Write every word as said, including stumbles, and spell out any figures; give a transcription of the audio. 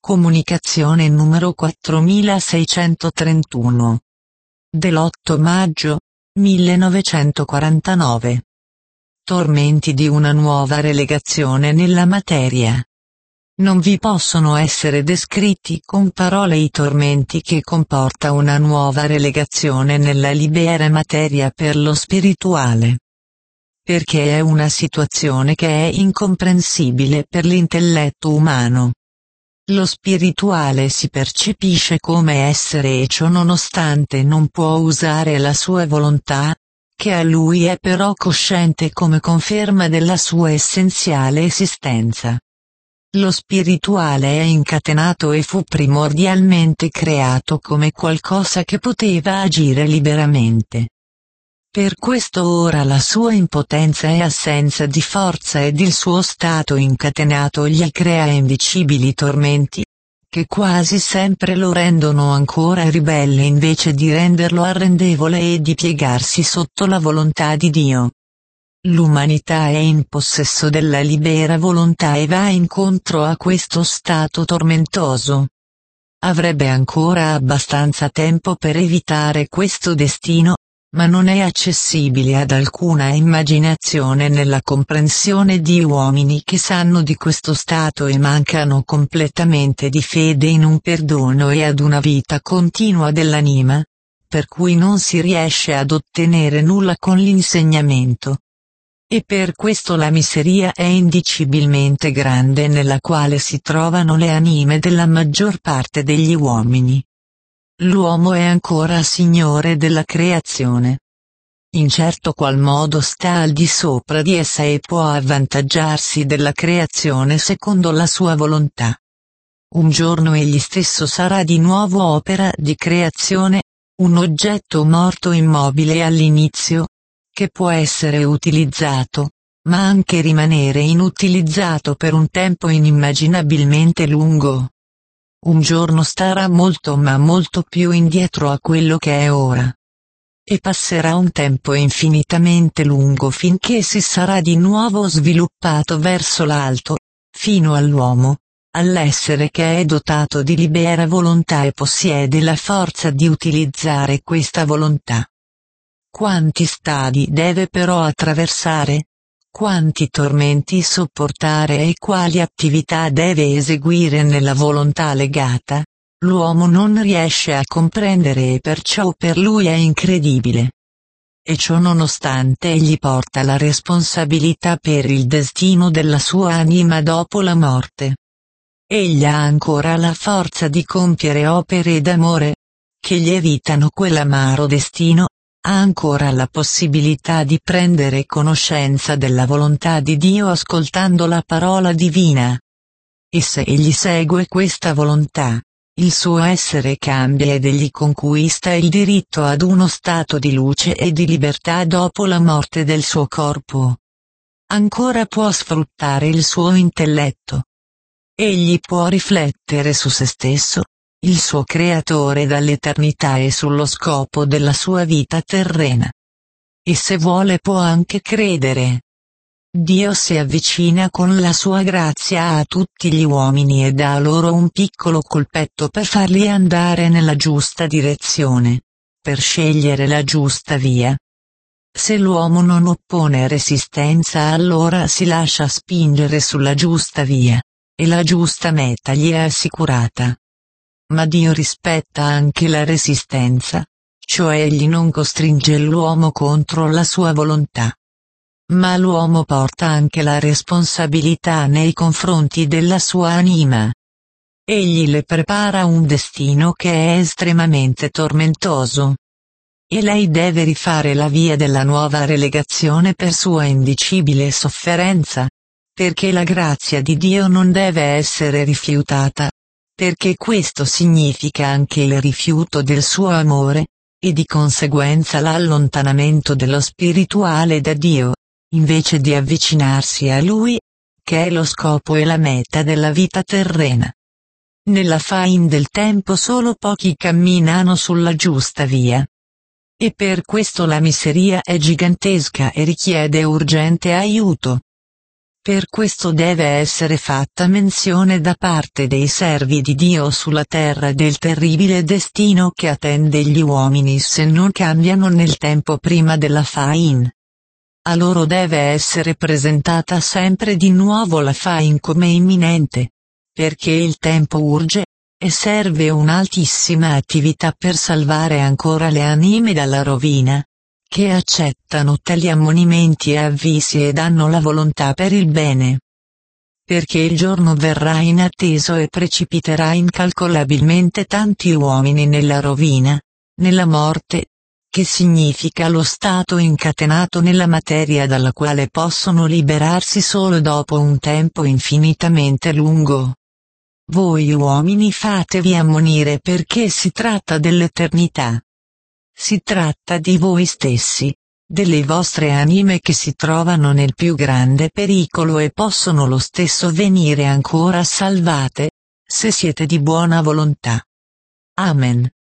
Comunicazione numero quattromilaseicentotrentuno. Dell'otto maggio, millenovecentoquarantanove. Tormenti di una nuova relegazione nella materia. Non vi possono essere descritti con parole i tormenti che comporta una nuova relegazione nella libera materia per lo spirituale. Perché è una situazione che è incomprensibile per l'intelletto umano. Lo spirituale si percepisce come essere e ciò nonostante non può usare la sua volontà, che a lui è però cosciente come conferma della sua essenziale esistenza. Lo spirituale è incatenato e fu primordialmente creato come qualcosa che poteva agire liberamente. Per questo ora la sua impotenza e assenza di forza ed il suo stato incatenato gli crea indicibili tormenti, che quasi sempre lo rendono ancora ribelle invece di renderlo arrendevole e di piegarsi sotto la volontà di Dio. L'umanità è in possesso della libera volontà e va incontro a questo stato tormentoso. Avrebbe ancora abbastanza tempo per evitare questo destino, ma non è accessibile ad alcuna immaginazione nella comprensione di uomini che sanno di questo stato e mancano completamente di fede in un perdono e ad una vita continua dell'anima, per cui non si riesce ad ottenere nulla con l'insegnamento. E per questo la miseria è indicibilmente grande nella quale si trovano le anime della maggior parte degli uomini. L'uomo è ancora signore della creazione. In certo qual modo sta al di sopra di essa e può avvantaggiarsi della creazione secondo la sua volontà. Un giorno egli stesso sarà di nuovo opera di creazione, un oggetto morto immobile all'inizio, che può essere utilizzato, ma anche rimanere inutilizzato per un tempo inimmaginabilmente lungo. Un giorno starà molto ma molto più indietro a quello che è ora. E passerà un tempo infinitamente lungo finché si sarà di nuovo sviluppato verso l'alto, fino all'uomo, all'essere che è dotato di libera volontà e possiede la forza di utilizzare questa volontà. Quanti stadi deve però attraversare? Quanti tormenti sopportare e quali attività deve eseguire nella volontà legata? L'uomo non riesce a comprendere e perciò per lui è incredibile. E ciò nonostante egli porta la responsabilità per il destino della sua anima dopo la morte. Egli ha ancora la forza di compiere opere d'amore, che gli evitano quell'amaro destino. Ha ancora la possibilità di prendere conoscenza della volontà di Dio ascoltando la parola divina. E se egli segue questa volontà, il suo essere cambia ed egli conquista il diritto ad uno stato di luce e di libertà dopo la morte del suo corpo. Ancora può sfruttare il suo intelletto. Egli può riflettere su se stesso, il suo creatore dall'eternità e sullo scopo della sua vita terrena. E se vuole può anche credere. Dio si avvicina con la sua grazia a tutti gli uomini e dà loro un piccolo colpetto per farli andare nella giusta direzione, per scegliere la giusta via. Se l'uomo non oppone resistenza allora si lascia spingere sulla giusta via, e la giusta meta gli è assicurata. Ma Dio rispetta anche la resistenza, cioè egli non costringe l'uomo contro la sua volontà. Ma l'uomo porta anche la responsabilità nei confronti della sua anima. Egli le prepara un destino che è estremamente tormentoso. E lei deve rifare la via della nuova relegazione per sua indicibile sofferenza, perché la grazia di Dio non deve essere rifiutata. Perché questo significa anche il rifiuto del suo amore, e di conseguenza l'allontanamento dello spirituale da Dio, invece di avvicinarsi a Lui, che è lo scopo e la meta della vita terrena. Nella fin del tempo solo pochi camminano sulla giusta via. E per questo la miseria è gigantesca e richiede urgente aiuto. Per questo deve essere fatta menzione da parte dei servi di Dio sulla terra del terribile destino che attende gli uomini se non cambiano nel tempo prima della Fain. A loro deve essere presentata sempre di nuovo la Fain come imminente, perché il tempo urge, e serve un'altissima attività per salvare ancora le anime dalla rovina, che accettano tali ammonimenti e avvisi ed hanno la volontà per il bene. Perché il giorno verrà inatteso e precipiterà incalcolabilmente tanti uomini nella rovina, nella morte, che significa lo stato incatenato nella materia dalla quale possono liberarsi solo dopo un tempo infinitamente lungo. Voi uomini fatevi ammonire perché si tratta dell'eternità. Si tratta di voi stessi, delle vostre anime che si trovano nel più grande pericolo e possono lo stesso venire ancora salvate, se siete di buona volontà. Amen.